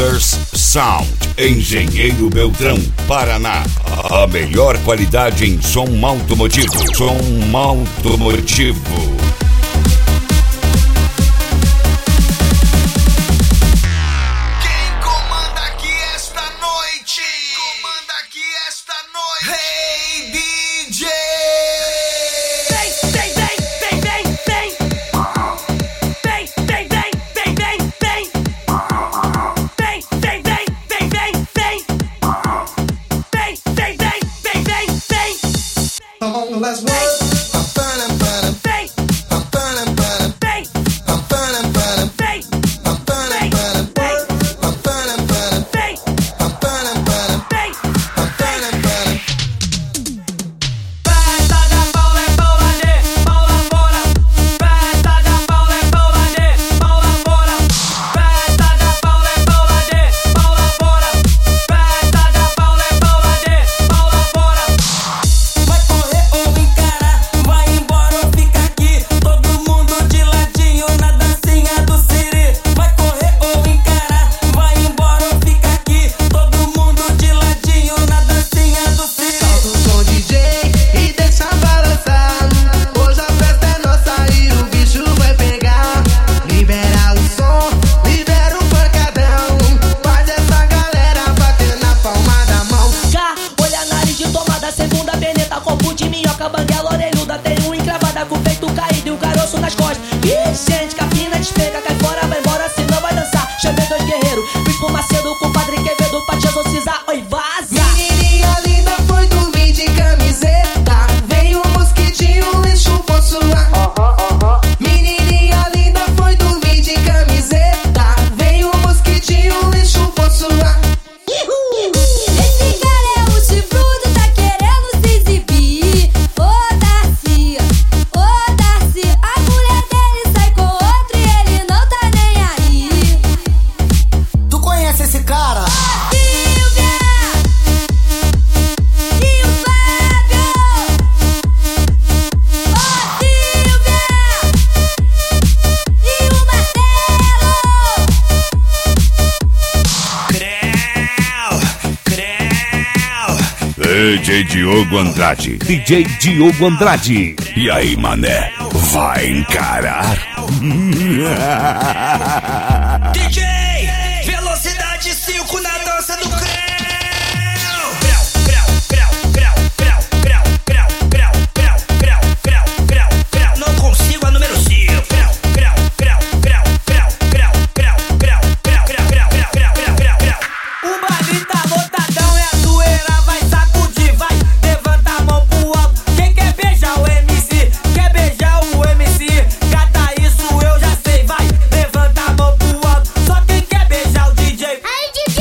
Brothers Sound, Engenheiro Beltrão, Paraná. A melhor qualidade em som automotivo. Som automotivo. Hey DJ! Come on, let's work. Banguela orelhuda, tem um encravada com o peito caído e um caroço nas costas. Ih, gente, capina despega, cai fora, vai embora, senão vai dançar. Chamei dois guerreiros, Bispo Macedo com o Padre Quevedo pra te exorcizar. Oi, vaza! Menininha linda foi dormir de camiseta. Veio um mosquitinho e chupou sua. Menininha linda foi dormir de camiseta. Veio um mosquitinho e chupou sua. Esse cara é o chifrudo, tá querendo se exibir. Ô Darcy, a mulher dele sai com outro e ele não tá nem aí. Tu conhece esse cara? Silvia e o Fábio. Ô Silvia e o Marcelo. DJ Diogo Andrade. DJ Diogo Andrade. E aí, mané? Vai encarar? DJ! Velocidade 5 na dança do creu! Não consigo a número 5. O baile tá lotadão e a zoeira vai sacudir. Vai, levanta a mão pro alto. Quem quer beijar o MC? Quer beijar o MC? Cata isso, eu já sei. Vai, levanta a mão pro alto. Só quem quer beijar o DJ. Aí, DJ!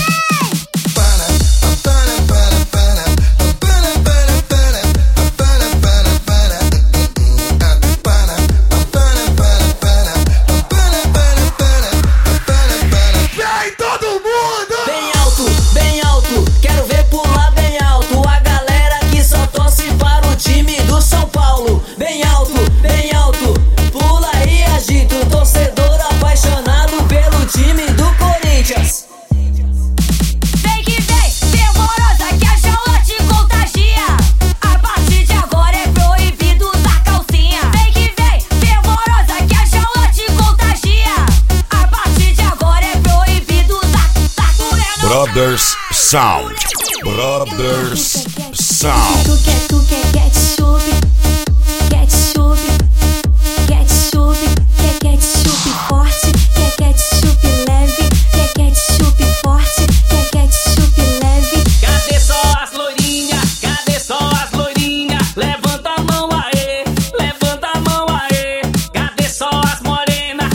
Bem alto, quero ver pular bem alto. A galera que só torce para o time do São Paulo. Bem alto, pula e agita. O torcedor apaixonado pelo time do Corinthians. Vem que vem, fervorosa que a jaula te contagia. A partir de agora é proibido usar calcinha. Vem que vem, fervorosa que a jaula te contagia. A partir de agora é proibido usar Brothers Sound. Brothers Sound. Tu quer ketchup, quer ketchup forte, quer ketchup leve, quer ketchup forte, quer ketchup leve. Cadê só as loirinhas? Levanta a mão aí, levanta a mão aí. Cadê só as morenas?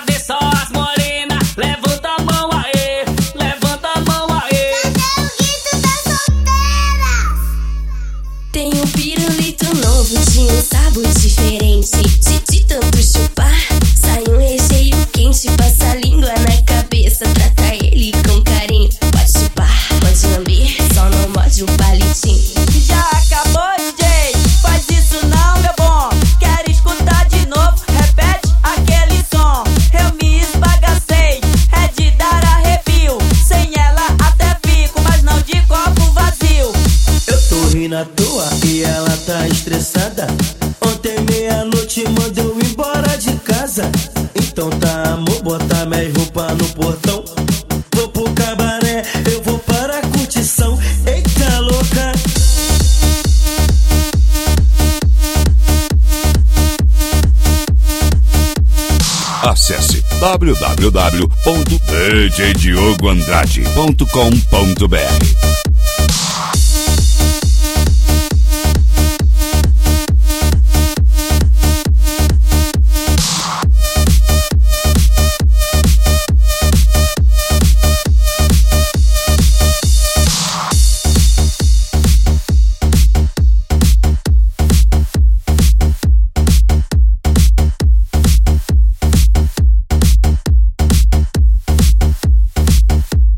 Levanta a mão aí, levanta a mão aí. Cadê o grito das solteiras? Tem um pirulito dormindo à toa e ela tá estressada. Ontem meia-noite mandei eu embora de casa. Então tá, amor, botar minhas roupas no portão. Vou pro cabaré, eu vou para a curtição. Eita louca. Acesse www.djdiogoandrade.com.br